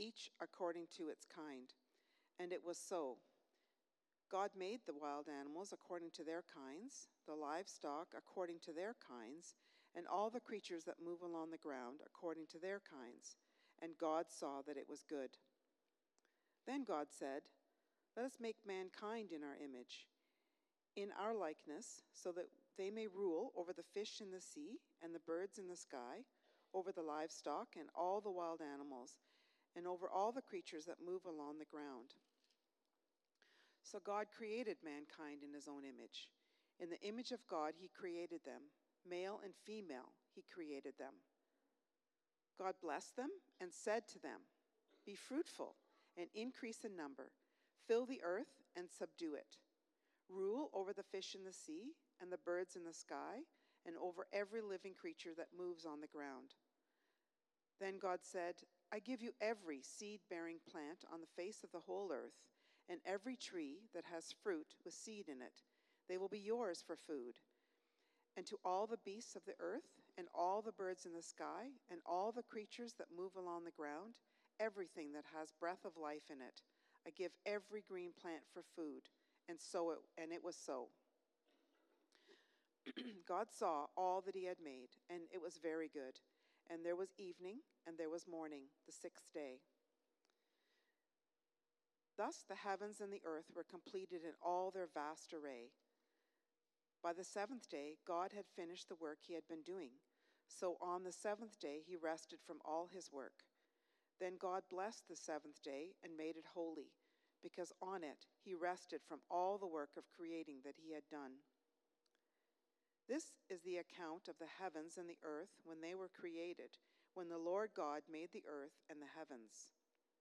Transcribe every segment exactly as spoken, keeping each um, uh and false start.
each according to its kind. And it was so. God made the wild animals according to their kinds, the livestock according to their kinds, and all the creatures that move along the ground according to their kinds. And God saw that it was good. Then God said, "Let us make mankind in our image, in our likeness, so that they may rule over the fish in the sea and the birds in the sky, over the livestock and all the wild animals, and over all the creatures that move along the ground." So God created mankind in his own image. In the image of God he created them. Male and female he created them. God blessed them and said to them, "Be fruitful and increase in number. Fill the earth and subdue it. Rule over the fish in the sea and the birds in the sky, and over every living creature that moves on the ground." Then God said, "I give you every seed-bearing plant on the face of the whole earth, and every tree that has fruit with seed in it. They will be yours for food. And to all the beasts of the earth, and all the birds in the sky, and all the creatures that move along the ground, everything that has breath of life in it, I give every green plant for food." And so it, and it was so. God saw all that he had made, and it was very good. And there was evening, and there was morning, the sixth day. Thus the heavens and the earth were completed in all their vast array. By the seventh day, God had finished the work he had been doing. So on the seventh day, he rested from all his work. Then God blessed the seventh day and made it holy, because on it he rested from all the work of creating that he had done. This is the account of the heavens and the earth when they were created, when the Lord God made the earth and the heavens.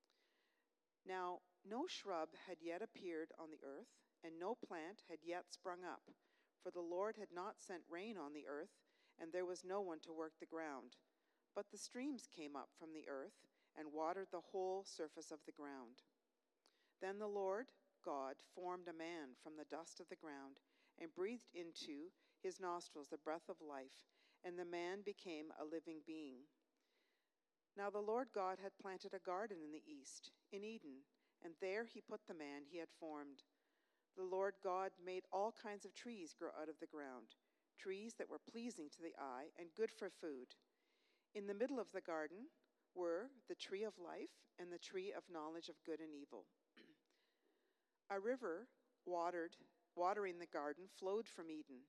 Now, no shrub had yet appeared on the earth, and no plant had yet sprung up, for the Lord had not sent rain on the earth, and there was no one to work the ground. But the streams came up from the earth and watered the whole surface of the ground. Then the Lord God formed a man from the dust of the ground and breathed into his nostrils the breath of life, and the man became a living being. Now the Lord God had planted a garden in the east, in Eden, and there he put the man he had formed. The Lord God made all kinds of trees grow out of the ground, trees that were pleasing to the eye and good for food. In the middle of the garden were the tree of life and the tree of knowledge of good and evil. A river watered, watering the garden flowed from Eden.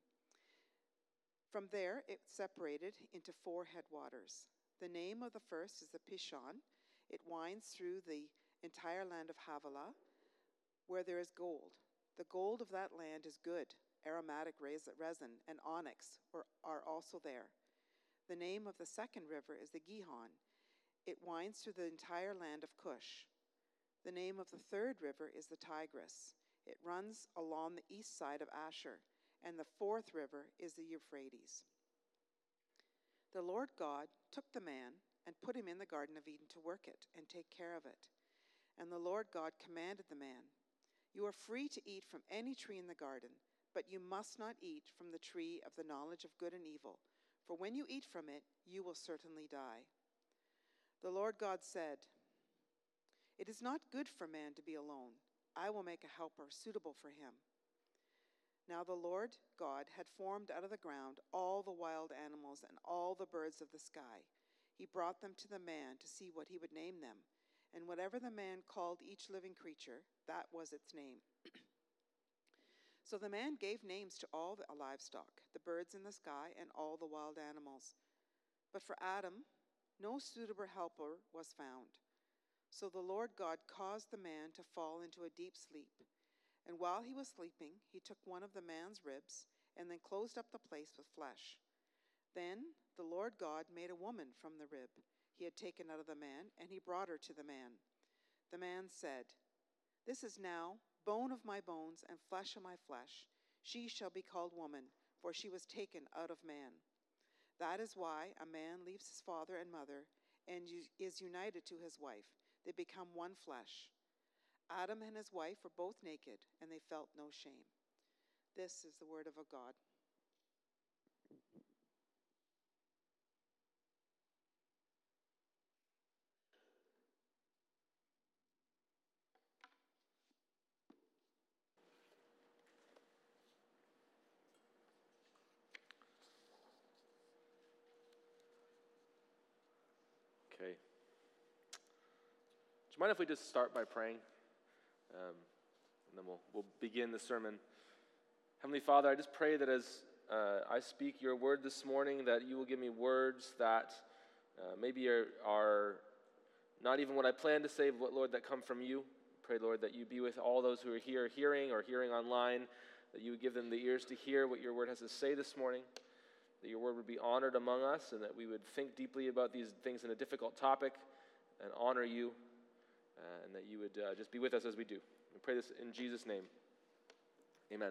From there it separated into four headwaters. The name of the first is the Pishon. It winds through the entire land of Havilah, where there is gold. The gold of that land is good. Aromatic resin and onyx are also there. The name of the second river is the Gihon. It winds through the entire land of Cush. The name of the third river is the Tigris. It runs along the east side of Asher. And the fourth river is the Euphrates. The Lord God took the man and put him in the Garden of Eden to work it and take care of it. And the Lord God commanded the man, "You are free to eat from any tree in the garden, but you must not eat from the tree of the knowledge of good and evil, for when you eat from it, you will certainly die." The Lord God said, "It is not good for man to be alone. I will make a helper suitable for him." Now the Lord God had formed out of the ground all the wild animals and all the birds of the sky. He brought them to the man to see what he would name them. And whatever the man called each living creature, that was its name. So the man gave names to all the livestock, the birds in the sky, and all the wild animals. But for Adam, no suitable helper was found. So the Lord God caused the man to fall into a deep sleep. And while he was sleeping, he took one of the man's ribs and then closed up the place with flesh. Then the Lord God made a woman from the rib he had taken out of the man, and he brought her to the man. The man said, "This is now bone of my bones and flesh of my flesh. She shall be called woman, for she was taken out of man. That is why a man leaves his father and mother and is united to his wife. They become one flesh. Adam and his wife were both naked, and they felt no shame." This is the word of God. Okay. Do you mind if we just start by praying? Um, and then we'll, we'll begin the sermon. Heavenly Father, I just pray that as uh, I speak your word this morning, that you will give me words that uh, maybe are, are not even what I plan to say, but Lord, that come from you. Pray, Lord, that you be with all those who are here hearing or hearing online, that you would give them the ears to hear what your word has to say this morning, that your word would be honored among us, and that we would think deeply about these things in a difficult topic and honor you, uh, and that you would uh, just be with us as we do. We pray this in Jesus' name. Amen.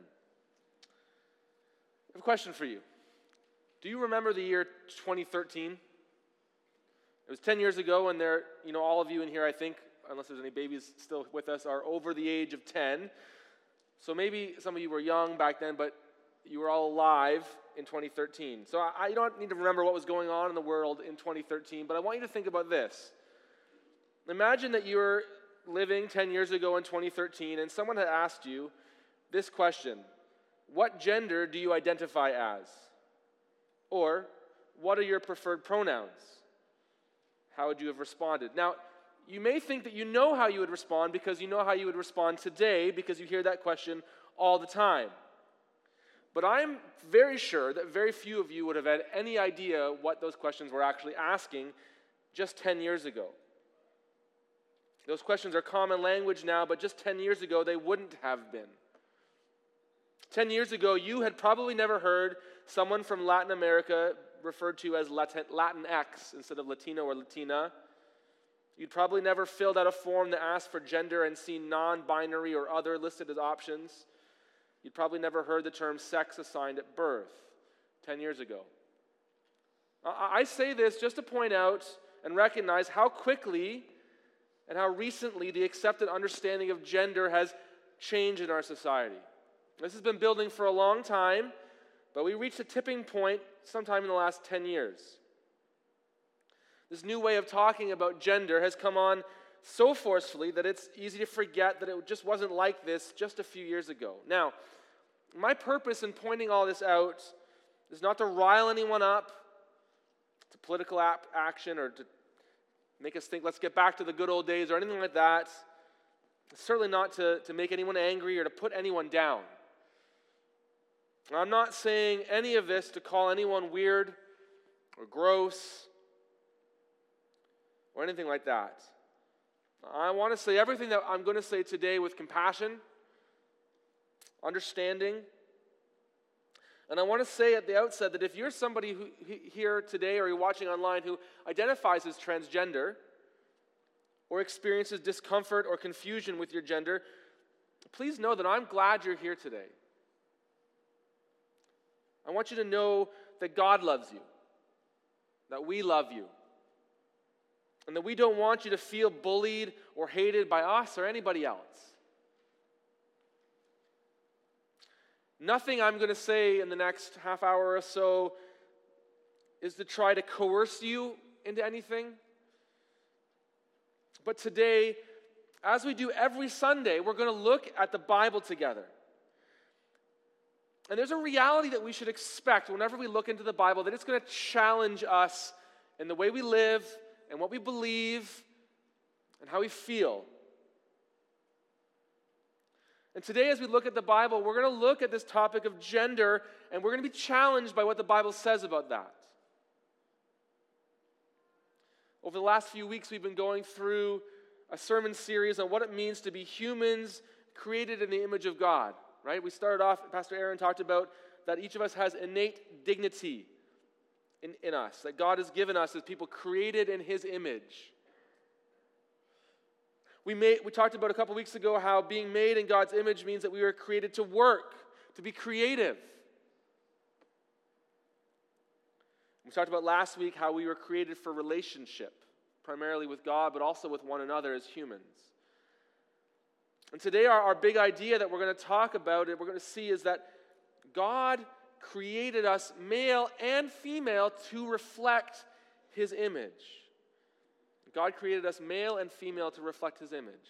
I have a question for you. Do you remember the year twenty thirteen? It was ten years ago, and there, you know, all of you in here, I think, unless there's any babies still with us, are over the age of ten. So maybe some of you were young back then, but you were all alive in twenty thirteen. So I, I don't need to remember what was going on in the world in twenty thirteen, but I want you to think about this. Imagine that you were living ten years ago in twenty thirteen, and someone had asked you this question: what gender do you identify as? Or, what are your preferred pronouns? How would you have responded? Now, you may think that you know how you would respond because you know how you would respond today because you hear that question all the time. But I'm very sure that very few of you would have had any idea what those questions were actually asking just ten years ago. Those questions are common language now, but just ten years ago they wouldn't have been. ten years ago, you had probably never heard someone from Latin America referred to as Latin, Latinx instead of Latino or Latina. You'd probably never filled out a form that asked for gender and seen non-binary or other listed as options. You'd probably never heard the term sex assigned at birth ten years ago. I say this just to point out and recognize how quickly and how recently the accepted understanding of gender has changed in our society. This has been building for a long time, but we reached a tipping point sometime in the last ten years. This new way of talking about gender has come on so forcefully that it's easy to forget that it just wasn't like this just a few years ago. Now, my purpose in pointing all this out is not to rile anyone up to political ap- action or to make us think, let's get back to the good old days or anything like that. It's certainly not to, to make anyone angry or to put anyone down. I'm not saying any of this to call anyone weird or gross or anything like that. I want to say everything that I'm going to say today with compassion, understanding, and I want to say at the outset that if you're somebody who here today or you're watching online who identifies as transgender or experiences discomfort or confusion with your gender, please know that I'm glad you're here today. I want you to know that God loves you, that we love you, and that we don't want you to feel bullied or hated by us or anybody else. Nothing I'm going to say in the next half hour or so is to try to coerce you into anything. But today, as we do every Sunday, we're going to look at the Bible together. And there's a reality that we should expect whenever we look into the Bible, that it's going to challenge us in the way we live and what we believe and how we feel. And today, as we look at the Bible, we're going to look at this topic of gender, and we're going to be challenged by what the Bible says about that. Over the last few weeks, we've been going through a sermon series on what it means to be humans created in the image of God. Right? We started off, Pastor Aaron talked about that each of us has innate dignity in, in us, that God has given us as people created in His image. We made, we talked about a couple weeks ago how being made in God's image means that we were created to work, to be creative. We talked about last week how we were created for relationship, primarily with God, but also with one another as humans. And today our, our big idea that we're going to talk about, it we're going to see, is that God created us male and female to reflect His image. God created us male and female to reflect His image.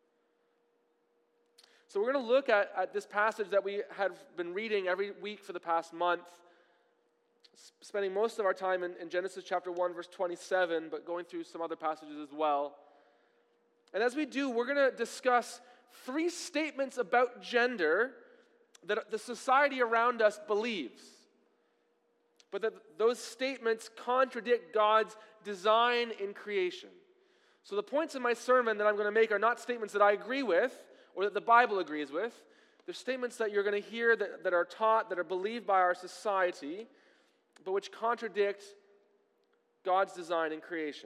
So we're going to look at, at this passage that we have been reading every week for the past month. spending most of our time in, in Genesis chapter one, verse twenty-seven, but going through some other passages as well. And as we do, we're going to discuss three statements about gender that the society around us believes, but that those statements contradict God's design in creation. So the points in my sermon that I'm going to make are not statements that I agree with or that the Bible agrees with. They're statements that you're going to hear that, that are taught, that are believed by our society, but which contradict God's design in creation.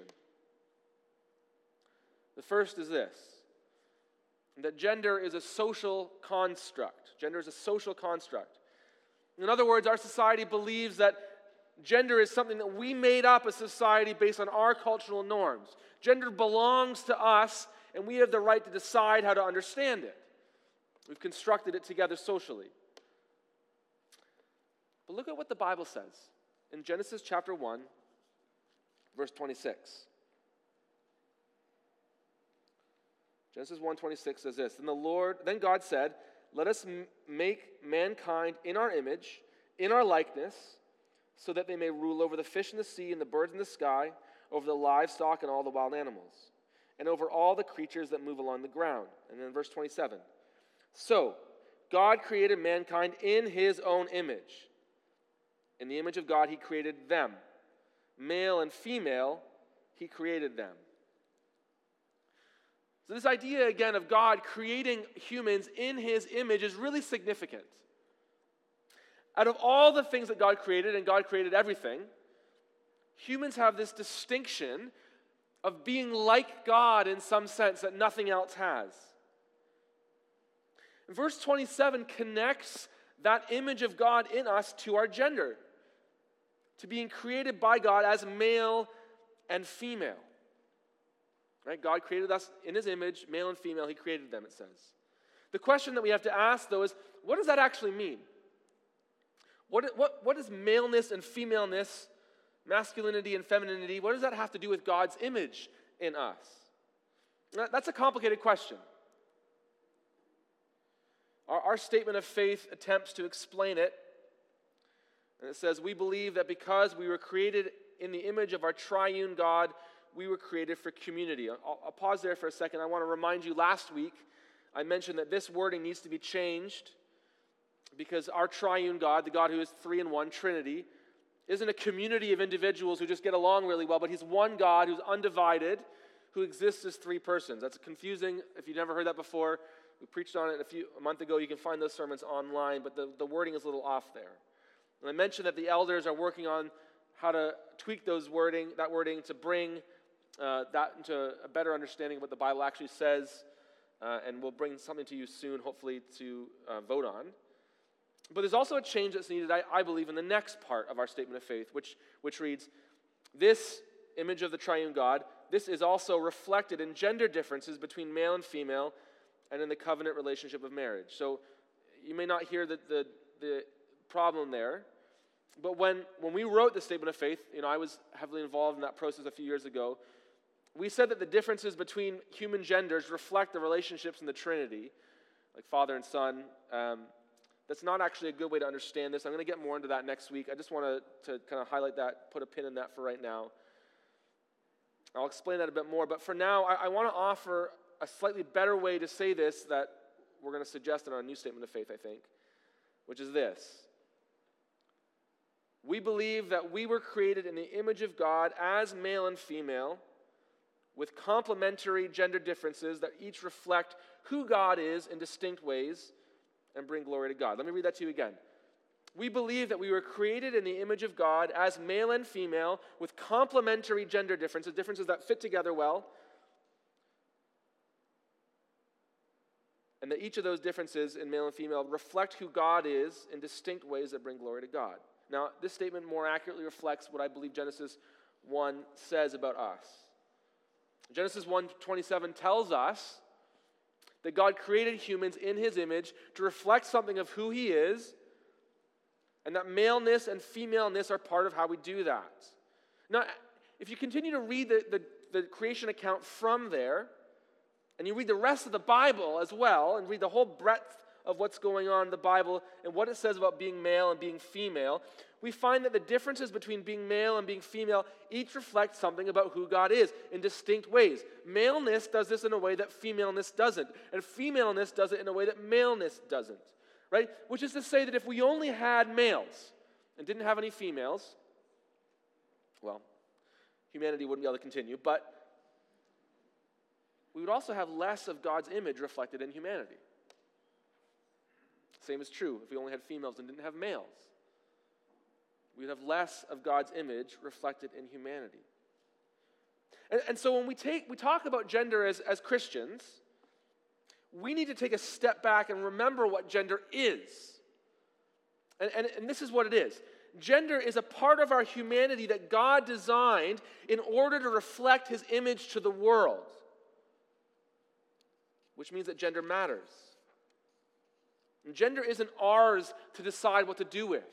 The first is this, that gender is a social construct. Gender is a social construct. In other words, our society believes that gender is something that we made up as society based on our cultural norms. Gender belongs to us, and we have the right to decide how to understand it. We've constructed it together socially. But look at what the Bible says in Genesis chapter one, verse twenty-six. Genesis one twenty-six says this, Then the Lord, then God said, Let us m- make mankind in our image, in our likeness, so that they may rule over the fish in the sea and the birds in the sky, over the livestock and all the wild animals, and over all the creatures that move along the ground. And then verse twenty-seven. So, God created mankind in his own image. In the image of God, he created them. Male and female, he created them. So this idea, again, of God creating humans in his image is really significant. Out of all the things that God created, and God created everything, humans have this distinction of being like God in some sense that nothing else has. Verse twenty-seven connects that image of God in us to our gender, to being created by God as male and female. Right? God created us in his image, male and female, he created them, it says. The question that we have to ask, though, is what does that actually mean? What, what, what is maleness and femaleness, masculinity and femininity, what does that have to do with God's image in us? That's a complicated question. Our, our statement of faith attempts to explain it. And it says, we believe that because we were created in the image of our triune God, we were created for community. I'll, I'll pause there for a second. I want to remind you, last week, I mentioned that this wording needs to be changed because our triune God, the God who is three in one, Trinity, isn't a community of individuals who just get along really well, but he's one God who's undivided, who exists as three persons. That's confusing if you've never heard that before. We preached on it a, few, a month ago. You can find those sermons online, but the, the wording is a little off there. And I mentioned that the elders are working on how to tweak those wording, that wording to bring uh, that into a better understanding of what the Bible actually says, uh, and we'll bring something to you soon, hopefully, to uh, vote on. But there's also a change that's needed, I, I believe, in the next part of our statement of faith, which, which reads, this image of the triune God, this is also reflected in gender differences between male and female and in the covenant relationship of marriage. So you may not hear the, the, the problem there, but when, when we wrote the statement of faith, you know, I was heavily involved in that process a few years ago, we said that the differences between human genders reflect the relationships in the Trinity, like Father and Son. Um, that's not actually a good way to understand this. I'm going to get more into that next week. I just want to, to kind of highlight that, put a pin in that for right now. I'll explain that a bit more, but for now, I, I want to offer a slightly better way to say this that we're going to suggest in our new statement of faith, I think, which is this. We believe that we were created in the image of God as male and female with complementary gender differences that each reflect who God is in distinct ways and bring glory to God. Let me read that to you again. We believe that we were created in the image of God as male and female with complementary gender differences, differences that fit together well, and that each of those differences in male and female reflect who God is in distinct ways that bring glory to God. Now, this statement more accurately reflects what I believe Genesis one says about us. Genesis one twenty-seven tells us that God created humans in his image to reflect something of who he is, and that maleness and femaleness are part of how we do that. Now, if you continue to read the, the, the creation account from there, and you read the rest of the Bible as well, and read the whole breadth of what's going on in the Bible and what it says about being male and being female, we find that the differences between being male and being female each reflect something about who God is in distinct ways. Maleness does this in a way that femaleness doesn't, and femaleness does it in a way that maleness doesn't, right? Which is to say that if we only had males and didn't have any females, well, humanity wouldn't be able to continue, but we would also have less of God's image reflected in humanity. Same is true if we only had females and didn't have males. We'd have less of God's image reflected in humanity. And, and so when we take we talk about gender as, as Christians, we need to take a step back and remember what gender is. And, and, and this is what it is. Gender is a part of our humanity that God designed in order to reflect his image to the world, which means that gender matters. And gender isn't ours to decide what to do with.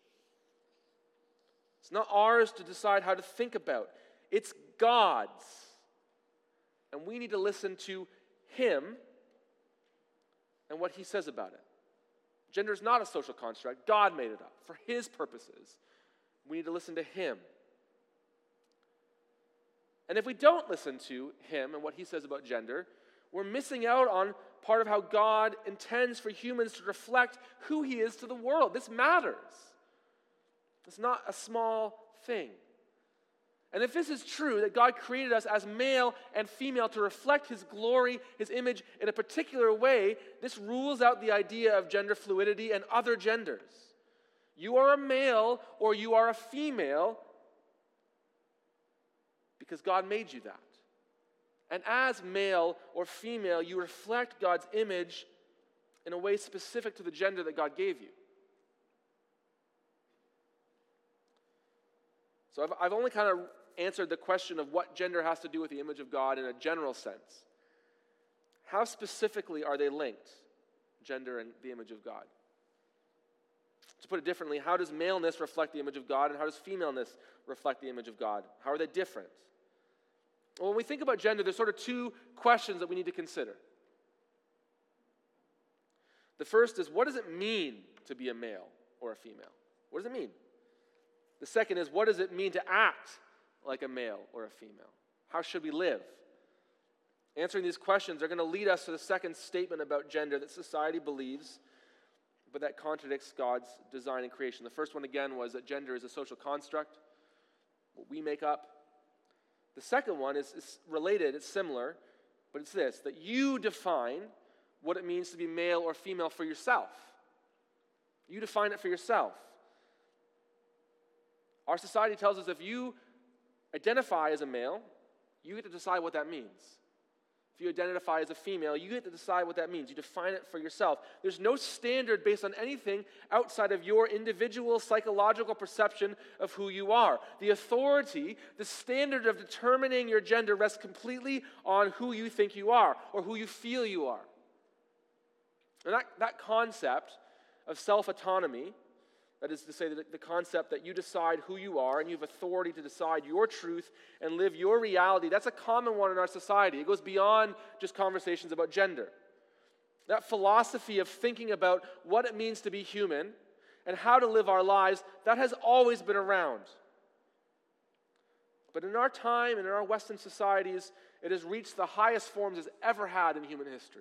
It's not ours to decide how to think about. It's God's. And we need to listen to him and what he says about it. Gender is not a social construct. God made it up for his purposes. We need to listen to him. And if we don't listen to him and what he says about gender, we're missing out on part of how God intends for humans to reflect who he is to the world. This matters. It's not a small thing. And if this is true, that God created us as male and female to reflect his glory, his image in a particular way, this rules out the idea of gender fluidity and other genders. You are a male or you are a female because God made you that. And as male or female, you reflect God's image in a way specific to the gender that God gave you. So I've, I've only kind of answered the question of what gender has to do with the image of God in a general sense. How specifically are they linked, gender and the image of God? To put it differently, how does maleness reflect the image of God and how does femaleness reflect the image of God? How are they different? Well, when we think about gender, there's sort of two questions that we need to consider. The first is, what does it mean to be a male or a female? What does it mean? The second is, what does it mean to act like a male or a female? How should we live? Answering these questions are going to lead us to the second statement about gender that society believes, but that contradicts God's design and creation. The first one, again, was that gender is a social construct, what we make up. The second one is, is related, it's similar, but it's this, that you define what it means to be male or female for yourself. You define it for yourself. Our society tells us if you identify as a male, you get to decide what that means. If you identify as a female, you get to decide what that means. You define it for yourself. There's no standard based on anything outside of your individual psychological perception of who you are. The authority, the standard of determining your gender rests completely on who you think you are or who you feel you are. And that, that concept of self-autonomy, that is to say, that the concept that you decide who you are and you have authority to decide your truth and live your reality, that's a common one in our society. It goes beyond just conversations about gender. That philosophy of thinking about what it means to be human and how to live our lives, that has always been around. But in our time and in our Western societies, it has reached the highest forms it's ever had in human history.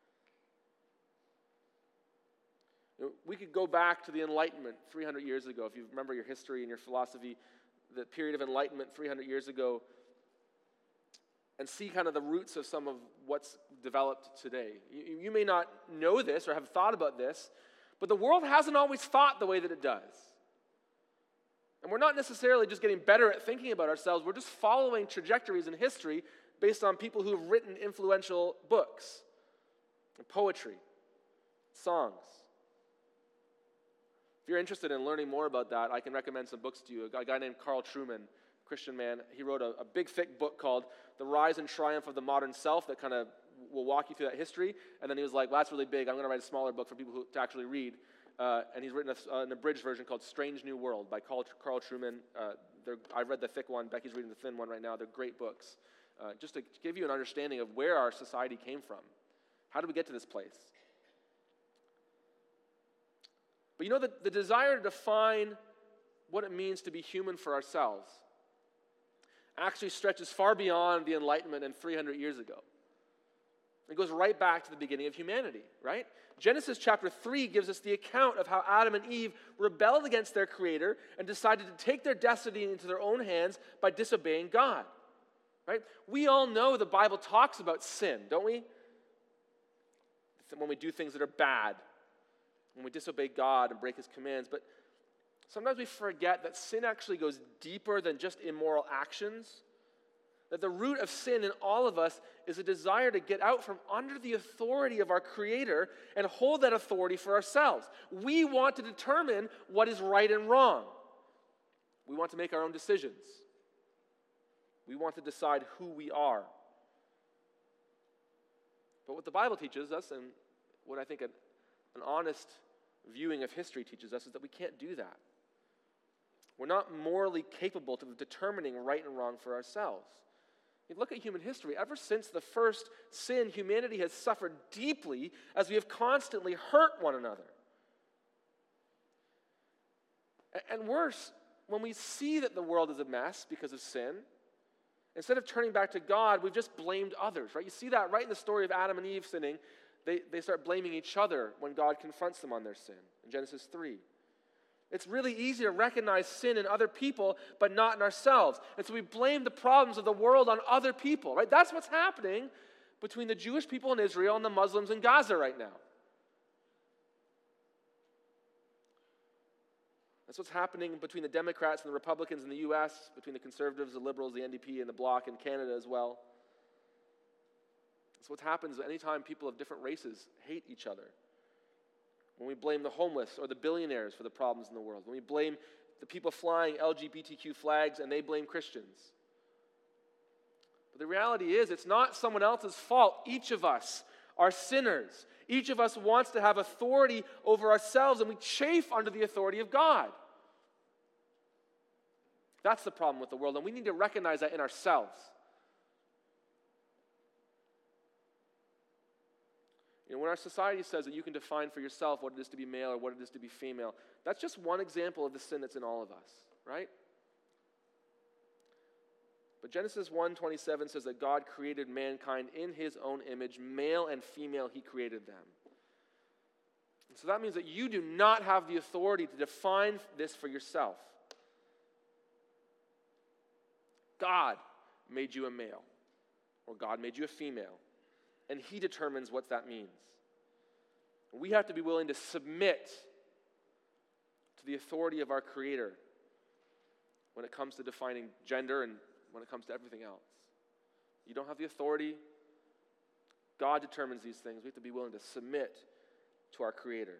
We could go back to the Enlightenment three hundred years ago. If you remember your history and your philosophy, the period of Enlightenment three hundred years ago, and see kind of the roots of some of what's developed today. You, you may not know this or have thought about this, but the world hasn't always thought the way that it does. And we're not necessarily just getting better at thinking about ourselves. We're just following trajectories in history based on people who have written influential books, and poetry, songs. If you're interested in learning more about that, I can recommend some books to you. A guy named Carl Trueman, Christian man, he wrote a, a big, thick book called The Rise and Triumph of the Modern Self that kind of will walk you through that history. And then he was like, well, that's really big. I'm going to write a smaller book for people who, to actually read. Uh, and he's written a, an abridged version called Strange New World by Carl, Carl Trueman. Uh, I read the thick one. Becky's reading the thin one right now. They're great books. Uh, just to give you an understanding of where our society came from. How did we get to this place? But you know, the, the desire to define what it means to be human for ourselves actually stretches far beyond the Enlightenment and three hundred years ago. It goes right back to the beginning of humanity, right? Genesis chapter three gives us the account of how Adam and Eve rebelled against their Creator and decided to take their destiny into their own hands by disobeying God, right? We all know the Bible talks about sin, don't we? When we do things that are bad, when we disobey God and break His commands. But sometimes we forget that sin actually goes deeper than just immoral actions. That the root of sin in all of us is a desire to get out from under the authority of our Creator and hold that authority for ourselves. We want to determine what is right and wrong. We want to make our own decisions. We want to decide who we are. But what the Bible teaches us, and what I think an, an honest viewing of history teaches us, is that we can't do that. We're not morally capable of determining right and wrong for ourselves. You look at human history. Ever since the first sin, humanity has suffered deeply as we have constantly hurt one another. And worse, when we see that the world is a mess because of sin, instead of turning back to God, we've just blamed others, right? You see that right in the story of Adam and Eve sinning. They, they start blaming each other when God confronts them on their sin in Genesis three. It's really easy to recognize sin in other people, but not in ourselves. And so we blame the problems of the world on other people, right? That's what's happening between the Jewish people in Israel and the Muslims in Gaza right now. That's what's happening between the Democrats and the Republicans in the U S, between the Conservatives, the Liberals, the N D P, and the Bloc in Canada as well. That's what happens anytime people of different races hate each other. When we blame the homeless or the billionaires for the problems in the world. When we blame the people flying L G B T Q flags and they blame Christians. But the reality is, it's not someone else's fault. Each of us are sinners. Each of us wants to have authority over ourselves, and we chafe under the authority of God. That's the problem with the world, and we need to recognize that in ourselves. You know, when our society says that you can define for yourself what it is to be male or what it is to be female, that's just one example of the sin that's in all of us, right? But Genesis one twenty-seven says that God created mankind in His own image, male and female He created them. And so that means that you do not have the authority to define this for yourself. God made you a male, or God made you a female. And He determines what that means. We have to be willing to submit to the authority of our Creator when it comes to defining gender and when it comes to everything else. You don't have the authority. God determines these things. We have to be willing to submit to our Creator.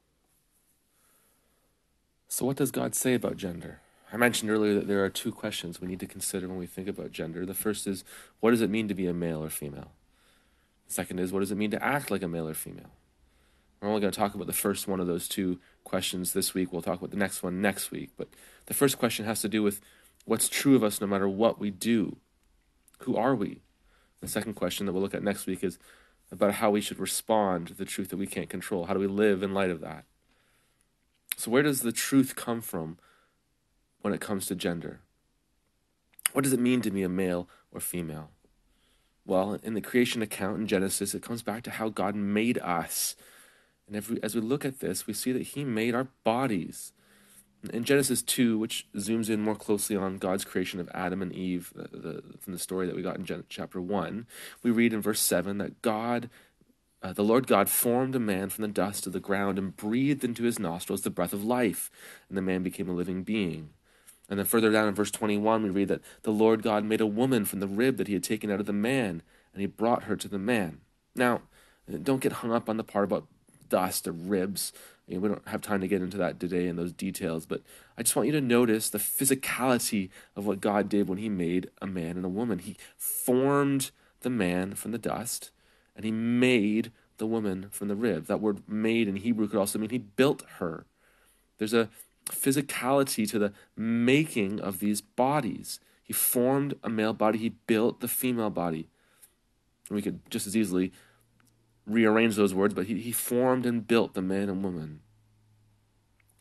So what does God say about gender? I mentioned earlier that there are two questions we need to consider when we think about gender. The first is, what does it mean to be a male or female? The second is, what does it mean to act like a male or female? We're only going to talk about the first one of those two questions this week. We'll talk about the next one next week. But the first question has to do with what's true of us no matter what we do. Who are we? The second question that we'll look at next week is about how we should respond to the truth that we can't control. How do we live in light of that? So where does the truth come from when it comes to gender? What does it mean to be a male or female? Well, in the creation account in Genesis, it comes back to how God made us. And if we, as we look at this, we see that He made our bodies. In Genesis two, which zooms in more closely on God's creation of Adam and Eve, the, the, from the story that we got in Gen- chapter one, we read in verse seven that God, uh, the Lord God formed a man from the dust of the ground and breathed into his nostrils the breath of life, and the man became a living being. And then further down in verse twenty-one, we read that the Lord God made a woman from the rib that He had taken out of the man, and He brought her to the man. Now, don't get hung up on the part about dust or ribs. I mean, we don't have time to get into that today in those details, but I just want you to notice the physicality of what God did when He made a man and a woman. He formed the man from the dust, and He made the woman from the rib. That word made in Hebrew could also mean He built her. There's a physicality to the making of these bodies. He formed a male body. He built the female body. And we could just as easily rearrange those words, but he, he formed and built the man and woman.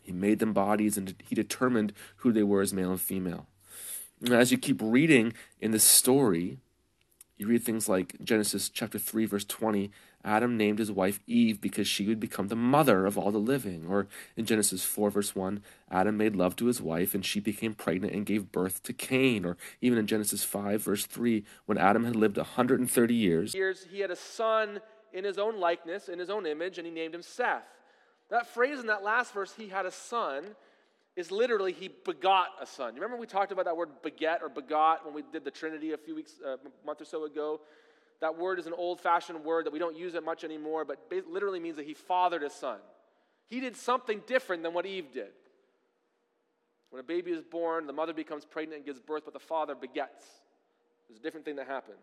He made them bodies, and he determined who they were as male and female. And as you keep reading in the story, you read things like Genesis chapter three, verse twenty, Adam named his wife Eve because she would become the mother of all the living. Or in Genesis four, verse one, Adam made love to his wife and she became pregnant and gave birth to Cain. Or even in Genesis five, verse three, when Adam had lived one hundred thirty years, years, he had a son in his own likeness, in his own image, and he named him Seth. That phrase in that last verse, he had a son, is literally he begot a son. You remember we talked about that word beget or begot when we did the Trinity a few weeks, uh, a month or so ago? That word is an old-fashioned word that we don't use it much anymore, but it literally means that he fathered a son. He did something different than what Eve did. When a baby is born, the mother becomes pregnant and gives birth, but the father begets. There's a different thing that happens.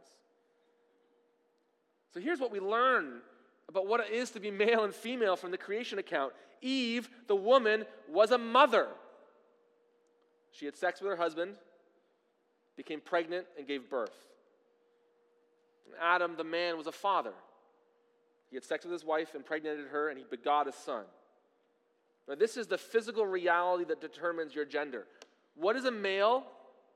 So here's what we learn about what it is to be male and female from the creation account. Eve, the woman, was a mother. She had sex with her husband, became pregnant, and gave birth. Adam, the man, was a father. He had sex with his wife, impregnated her, and he begot a son. Now, this is the physical reality that determines your gender. What is a male?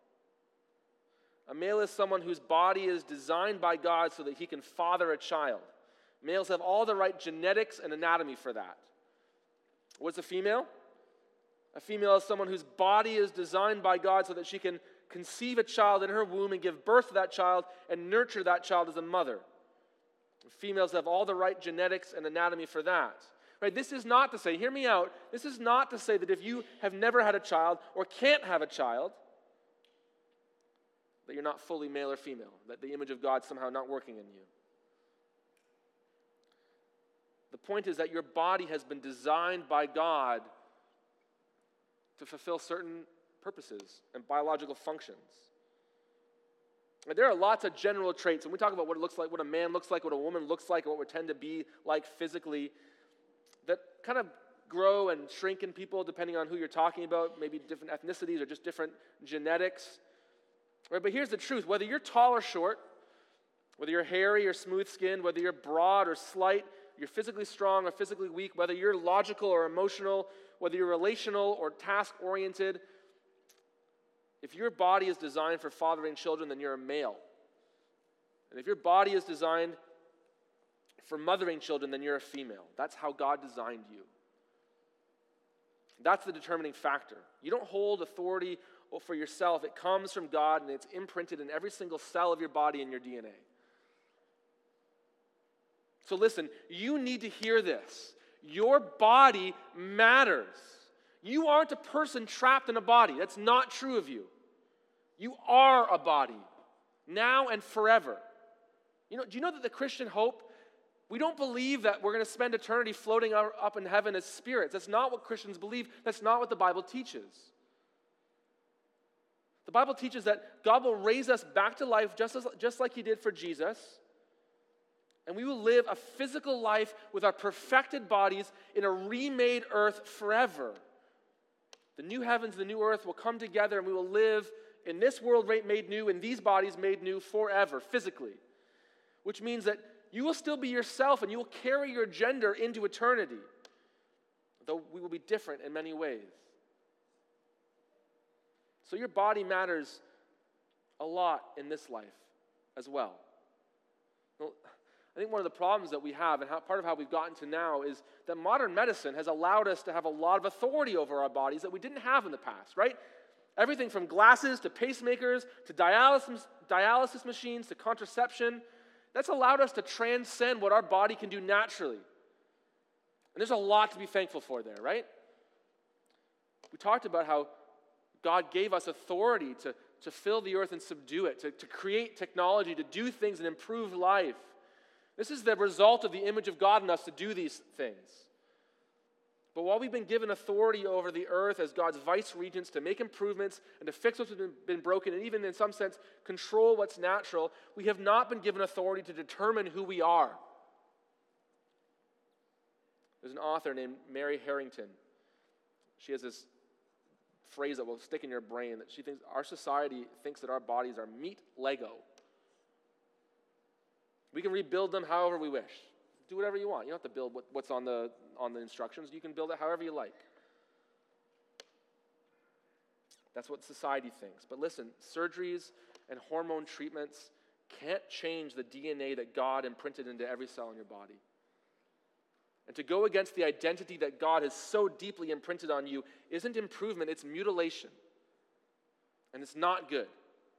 A male is someone whose body is designed by God so that he can father a child. Males have all the right genetics and anatomy for that. What's a female? A female is someone whose body is designed by God so that she can conceive a child in her womb and give birth to that child and nurture that child as a mother. Females have all the right genetics and anatomy for that. Right? This is not to say, hear me out, this is not to say that if you have never had a child or can't have a child, that you're not fully male or female, that the image of God is somehow not working in you. The point is that your body has been designed by God to fulfill certain purposes and biological functions. And there are lots of general traits. When we talk about what it looks like, what a man looks like, what a woman looks like, and what we tend to be like physically, that kind of grow and shrink in people depending on who you're talking about, maybe different ethnicities or just different genetics. Right? But here's the truth. Whether you're tall or short, whether you're hairy or smooth-skinned, whether you're broad or slight, you're physically strong or physically weak, whether you're logical or emotional, whether you're relational or task-oriented, if your body is designed for fathering children, then you're a male. And if your body is designed for mothering children, then you're a female. That's how God designed you. That's the determining factor. You don't hold authority for yourself. It comes from God, and it's imprinted in every single cell of your body and your D N A. So listen, you need to hear this. Your body matters. You aren't a person trapped in a body. That's not true of you. You are a body, now and forever. You know, do you know that the Christian hope, we don't believe that we're going to spend eternity floating up in heaven as spirits. That's not what Christians believe. That's not what the Bible teaches. The Bible teaches that God will raise us back to life just, as, just like he did for Jesus. And we will live a physical life with our perfected bodies in a remade earth forever. The new heavens and the new earth will come together, and we will live in this world made new, in these bodies made new forever, physically. Which means that you will still be yourself, and you will carry your gender into eternity. Though we will be different in many ways. So your body matters a lot in this life as well. Well, I think one of the problems that we have, and how, part of how we've gotten to now, is that modern medicine has allowed us to have a lot of authority over our bodies that we didn't have in the past, right? Everything from glasses to pacemakers to dialysis, dialysis machines to contraception, that's allowed us to transcend what our body can do naturally. And there's a lot to be thankful for there, right? We talked about how God gave us authority to, to fill the earth and subdue it, to, to create technology, to do things and improve life. This is the result of the image of God in us to do these things. But while we've been given authority over the earth as God's vice regents to make improvements and to fix what's been broken and even in some sense control what's natural, we have not been given authority to determine who we are. There's an author named Mary Harrington. She has this phrase that will stick in your brain that she thinks our society thinks that our bodies are meat Lego. We can rebuild them however we wish. Do whatever you want. You don't have to build what, what's on the, on the instructions. You can build it however you like. That's what society thinks. But listen, surgeries and hormone treatments can't change the D N A that God imprinted into every cell in your body. And to go against the identity that God has so deeply imprinted on you isn't improvement, it's mutilation. And it's not good.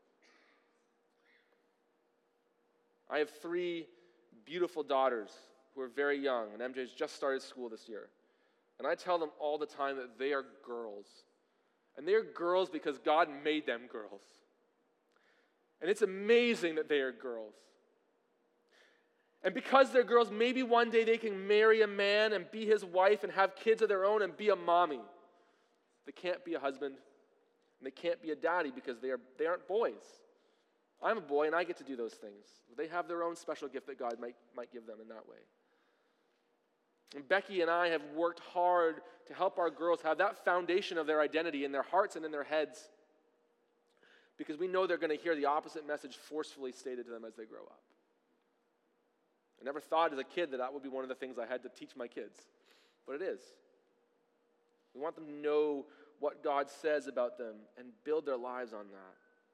I have three beautiful daughters who are very young, and M J's just started school this year. And I tell them all the time that they are girls. And they are girls because God made them girls. And it's amazing that they are girls. And because they're girls, maybe one day they can marry a man and be his wife and have kids of their own and be a mommy. They can't be a husband, and they can't be a daddy because they are they aren't boys. I'm a boy, and I get to do those things. They have their own special gift that God might, might give them in that way. And Becky and I have worked hard to help our girls have that foundation of their identity in their hearts and in their heads, because we know they're going to hear the opposite message forcefully stated to them as they grow up. I never thought as a kid that that would be one of the things I had to teach my kids, but it is. We want them to know what God says about them and build their lives on that.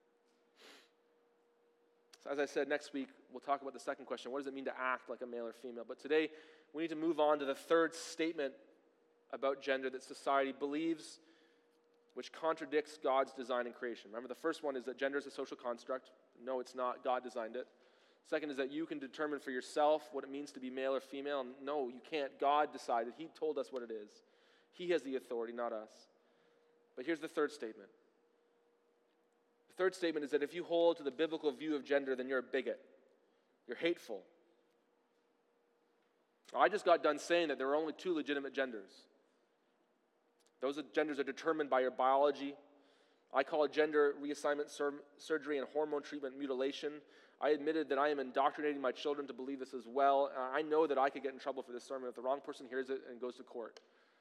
So as I said, next week we'll talk about the second question. What does it mean to act like a male or female? But today we need to move on to the third statement about gender that society believes, which contradicts God's design and creation. Remember, the first one is that gender is a social construct. No, it's not. God designed it. Second is that you can determine for yourself what it means to be male or female. No, you can't. God decided. He told us what it is. He has the authority, not us. But here's the third statement. The third statement is that if you hold to the biblical view of gender, then you're a bigot. You're hateful. I just got done saying that there are only two legitimate genders. Those genders are determined by your biology. I call gender reassignment sur- surgery and hormone treatment mutilation. I admitted that I am indoctrinating my children to believe this as well. I know that I could get in trouble for this sermon if the wrong person hears it and goes to court.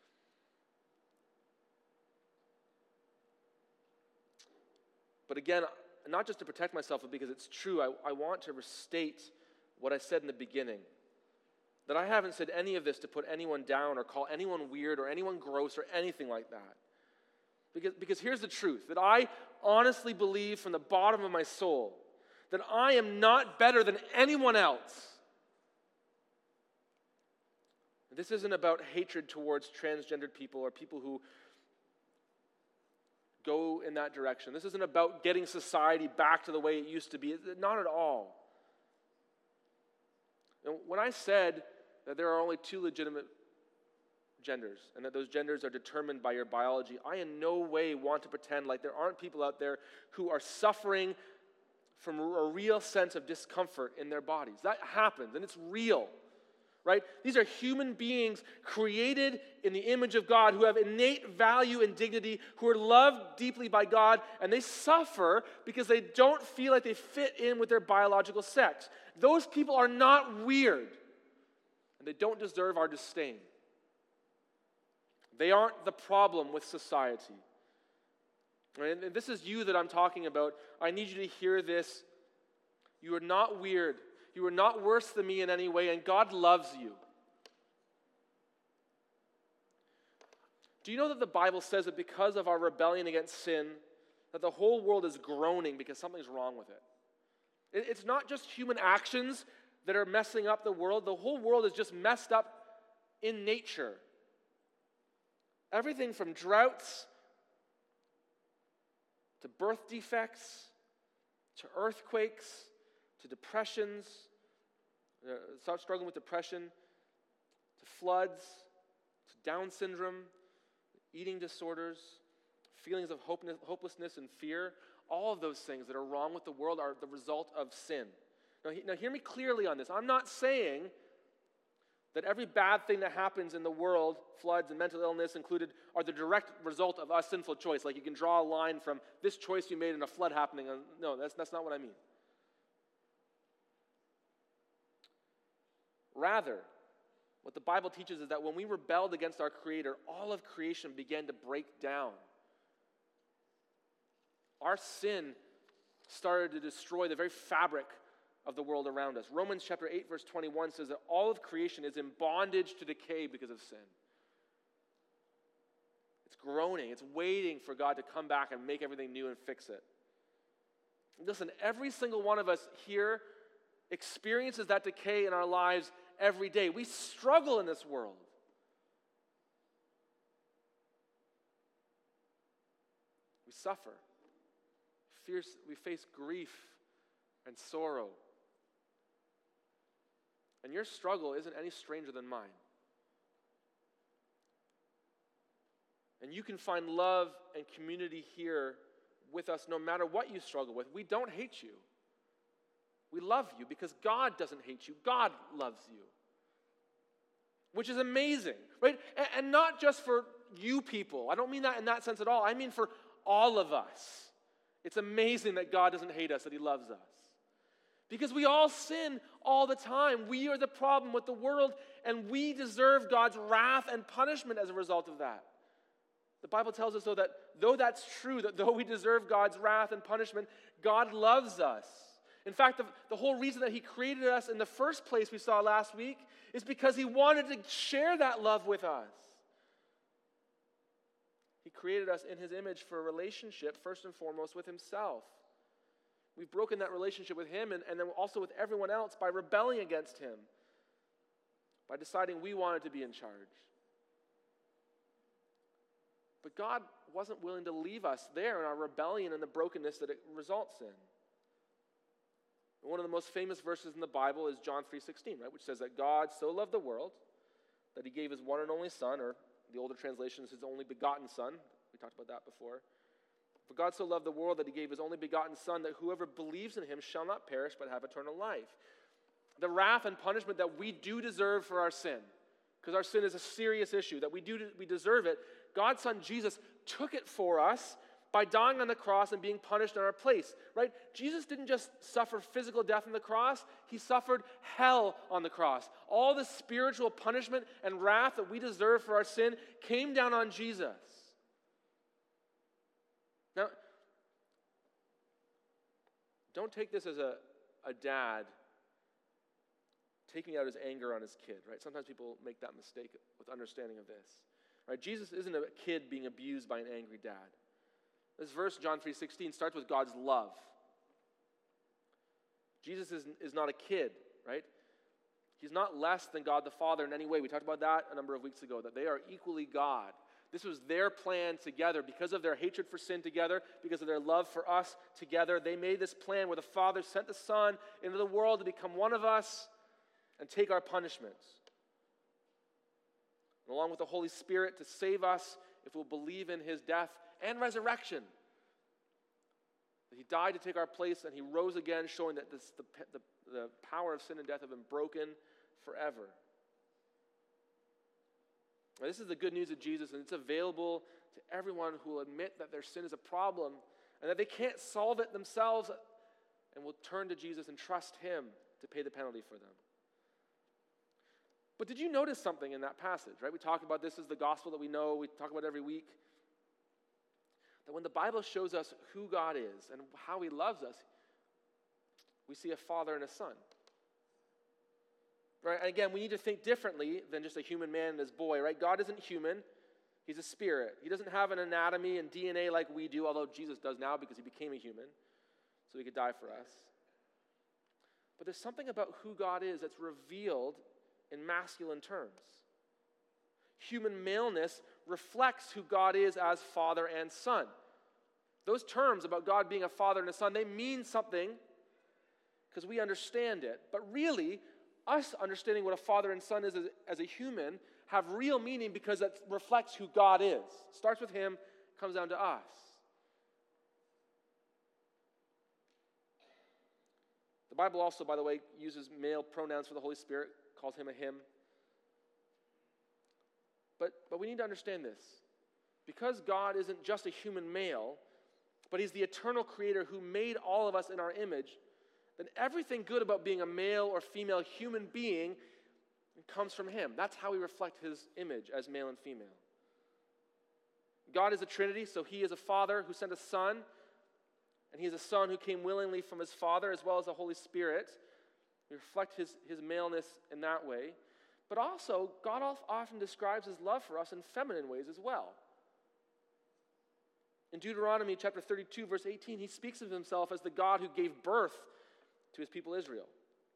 But again, not just to protect myself, but because it's true, I, I want to restate what I said in the beginning. That I haven't said any of this to put anyone down or call anyone weird or anyone gross or anything like that. Because, because here's the truth, that I honestly believe from the bottom of my soul that I am not better than anyone else. This isn't about hatred towards transgendered people or people who go in that direction. This isn't about getting society back to the way it used to be. Not at all. And when I said that there are only two legitimate genders and that those genders are determined by your biology, I in no way want to pretend like there aren't people out there who are suffering from a real sense of discomfort in their bodies. That happens, and it's real. Right? These are human beings created in the image of God who have innate value and dignity, who are loved deeply by God, and they suffer because they don't feel like they fit in with their biological sex. Those people are not weird, and they don't deserve our disdain. They aren't the problem with society. And this is you that I'm talking about. I need you to hear this. You are not weird. You are not worse than me in any way, and God loves you. Do you know that the Bible says that because of our rebellion against sin, that the whole world is groaning because something's wrong with it? It's not just human actions that are messing up the world. The whole world is just messed up in nature. Everything from droughts to birth defects to earthquakes to depressions, uh, start struggling with depression, to floods, to Down syndrome, eating disorders, feelings of hopelessness and fear. All of those things that are wrong with the world are the result of sin. Now, now hear me clearly on this. I'm not saying that every bad thing that happens in the world, floods and mental illness included, are the direct result of a sinful choice. Like you can draw a line from this choice you made in a flood happening. No, that's, that's not what I mean. Rather, what the Bible teaches is that when we rebelled against our Creator, all of creation began to break down. Our sin started to destroy the very fabric of the world around us. Romans chapter eight, verse twenty-one says that all of creation is in bondage to decay because of sin. It's groaning. It's waiting for God to come back and make everything new and fix it. Listen, every single one of us here experiences that decay in our lives every day. We struggle in this world. We suffer. Fierce, we face grief and sorrow. And your struggle isn't any stranger than mine. And you can find love and community here with us no matter what you struggle with. We don't hate you. We love you because God doesn't hate you. God loves you. Which is amazing, right? And, and not just for you people. I don't mean that in that sense at all. I mean for all of us. It's amazing that God doesn't hate us, that he loves us. Because we all sin all the time. We are the problem with the world, and we deserve God's wrath and punishment as a result of that. The Bible tells us, though, that though that's true, that though we deserve God's wrath and punishment, God loves us. In fact, the, the whole reason that he created us in the first place, we saw last week, is because he wanted to share that love with us. He created us in his image for a relationship, first and foremost, with himself. We've broken that relationship with him and, and then also with everyone else by rebelling against him, by deciding we wanted to be in charge. But God wasn't willing to leave us there in our rebellion and the brokenness that it results in. And one of the most famous verses in the Bible is John three sixteen, right, which says that God so loved the world that he gave his one and only Son, or the older translation is his only begotten Son. We talked about that before. For God so loved the world that he gave his only begotten Son, that whoever believes in him shall not perish but have eternal life. The wrath and punishment that we do deserve for our sin, because our sin is a serious issue, that we do we deserve it, God's Son Jesus took it for us by dying on the cross and being punished in our place, right? Jesus didn't just suffer physical death on the cross, he suffered hell on the cross. All the spiritual punishment and wrath that we deserve for our sin came down on Jesus. Now, don't take this as a, a dad taking out his anger on his kid, right? Sometimes people make that mistake with understanding of this, right? Jesus isn't a kid being abused by an angry dad. This verse, John three sixteen, starts with God's love. Jesus is, is not a kid, right? He's not less than God the Father in any way. We talked about that a number of weeks ago, that they are equally God. This was their plan together. Because of their hatred for sin together, because of their love for us together, they made this plan where the Father sent the Son into the world to become one of us and take our punishments. And along with the Holy Spirit to save us if we'll believe in his death and resurrection. That he died to take our place and he rose again, showing that this, the, the, the power of sin and death have been broken forever. Now, this is the good news of Jesus, and it's available to everyone who will admit that their sin is a problem and that they can't solve it themselves and will turn to Jesus and trust him to pay the penalty for them. But did you notice something in that passage, right? We talk about this as the gospel that we know, we talk about it every week. That when the Bible shows us who God is and how he loves us, we see a father and a son. Right? And again, we need to think differently than just a human man and his boy, right? God isn't human. He's a spirit. He doesn't have an anatomy and D N A like we do, although Jesus does now because he became a human, so he could die for us. But there's something about who God is that's revealed in masculine terms. Human maleness reflects who God is as father and son. Those terms about God being a father and a son, they mean something because we understand it. But really, us understanding what a father and son is as, as a human have real meaning because it reflects who God is. It starts with him, comes down to us. The Bible also, by the way, uses male pronouns for the Holy Spirit, calls him a him. But, but we need to understand this. Because God isn't just a human male, but he's the eternal creator who made all of us in our image, then everything good about being a male or female human being comes from him. That's how we reflect his image as male and female. God is a Trinity, so he is a father who sent a son, and he is a son who came willingly from his Father as well as the Holy Spirit. We reflect his, his maleness in that way. But also, God often describes his love for us in feminine ways as well. In Deuteronomy chapter thirty-two, verse eighteen, he speaks of himself as the God who gave birth to his people Israel.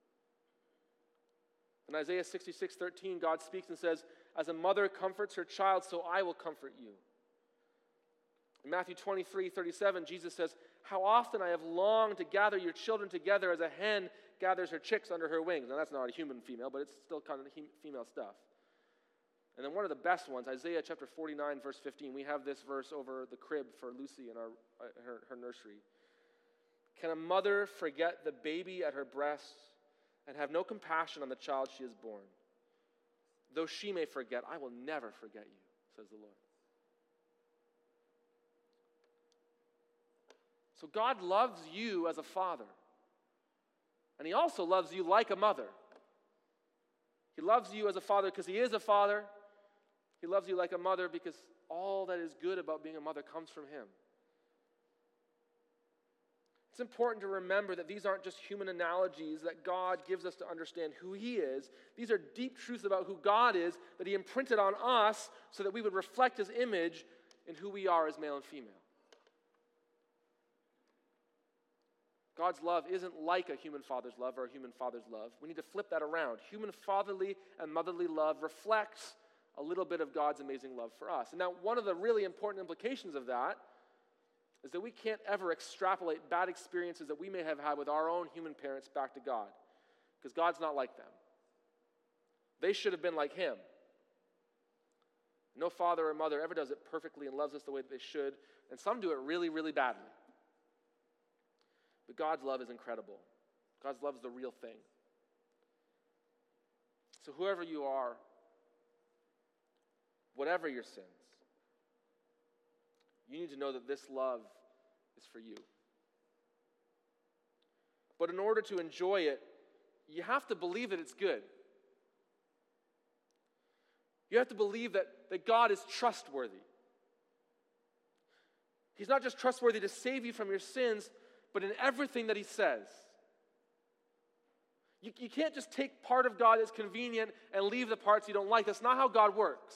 In Isaiah sixty-six, thirteen, God speaks and says, as a mother comforts her child, so I will comfort you. In Matthew twenty-three, thirty-seven, Jesus says, how often I have longed to gather your children together as a hen gathers her chicks under her wings. Now that's not a human female, but it's still kind of female stuff. And then one of the best ones, Isaiah chapter forty-nine, verse fifteen. We have this verse over the crib for Lucy in our, her, her nursery. Can a mother forget the baby at her breast and have no compassion on the child she has born? Though she may forget, I will never forget you, says the Lord. So God loves you as a father. And he also loves you like a mother. He loves you as a father because he is a father. He loves you like a mother because all that is good about being a mother comes from him. It's important to remember that these aren't just human analogies that God gives us to understand who he is. These are deep truths about who God is that he imprinted on us so that we would reflect his image in who we are as male and female. God's love isn't like a human father's love or a human father's love. We need to flip that around. Human fatherly and motherly love reflects a little bit of God's amazing love for us. And now, one of the really important implications of that is that we can't ever extrapolate bad experiences that we may have had with our own human parents back to God, because God's not like them. They should have been like him. No father or mother ever does it perfectly and loves us the way that they should, and some do it really, really badly. But God's love is incredible. God's love is the real thing. So whoever you are, whatever your sins, you need to know that this love is for you. But in order to enjoy it, you have to believe that it's good. You have to believe that, that God is trustworthy. He's not just trustworthy to save you from your sins, but in everything that he says. You, you can't just take part of God that's convenient and leave the parts you don't like. That's not how God works.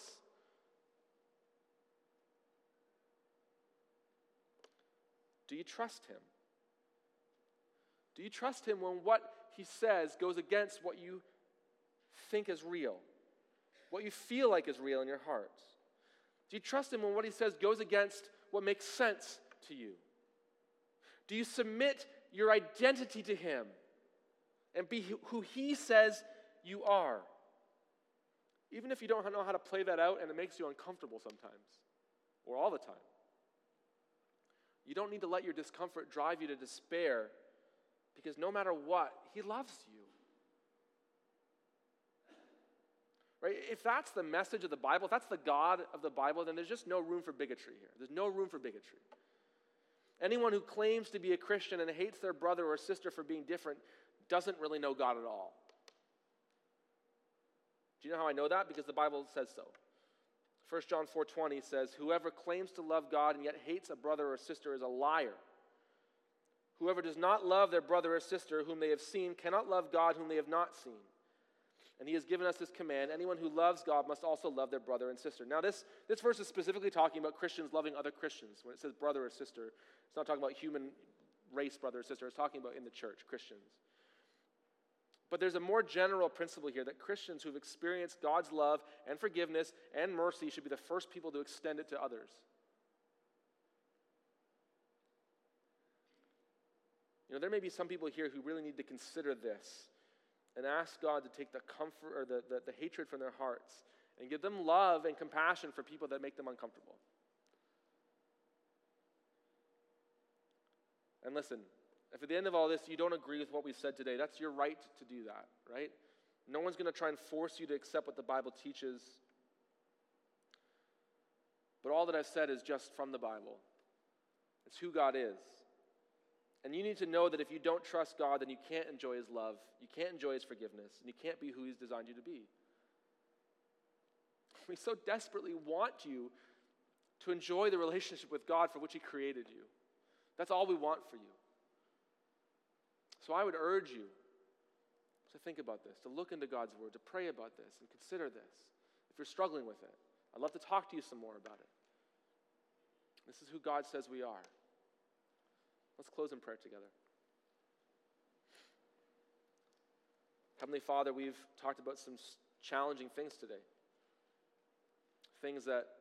Do you trust him? Do you trust him when what he says goes against what you think is real? What you feel like is real in your heart? Do you trust him when what he says goes against what makes sense to you? Do you submit your identity to him and be who he says you are? Even if you don't know how to play that out and it makes you uncomfortable sometimes, or all the time. You don't need to let your discomfort drive you to despair, because no matter what, he loves you. Right? If that's the message of the Bible, if that's the God of the Bible, then there's just no room for bigotry here. There's no room for bigotry. Anyone who claims to be a Christian and hates their brother or sister for being different doesn't really know God at all. Do you know how I know that? Because the Bible says so. First John four twenty says, whoever claims to love God and yet hates a brother or sister is a liar. Whoever does not love their brother or sister whom they have seen cannot love God whom they have not seen. And he has given us this command, anyone who loves God must also love their brother and sister. Now this, this verse is specifically talking about Christians loving other Christians. When it says brother or sister, it's not talking about human race brother or sister. It's talking about in the church, Christians. But there's a more general principle here that Christians who've experienced God's love and forgiveness and mercy should be the first people to extend it to others. You know, there may be some people here who really need to consider this and ask God to take the comfort or the, the, the hatred from their hearts and give them love and compassion for people that make them uncomfortable. And listen, if at the end of all this you don't agree with what we've said today, that's your right to do that, right? No one's going to try and force you to accept what the Bible teaches. But all that I've said is just from the Bible. It's who God is. And you need to know that if you don't trust God, then you can't enjoy his love, you can't enjoy his forgiveness, and you can't be who he's designed you to be. We so desperately want you to enjoy the relationship with God for which he created you. That's all we want for you. So I would urge you to think about this, to look into God's word, to pray about this, and consider this. If you're struggling with it, I'd love to talk to you some more about it. This is who God says we are. Let's close in prayer together. Heavenly Father, we've talked about some challenging things today. Things that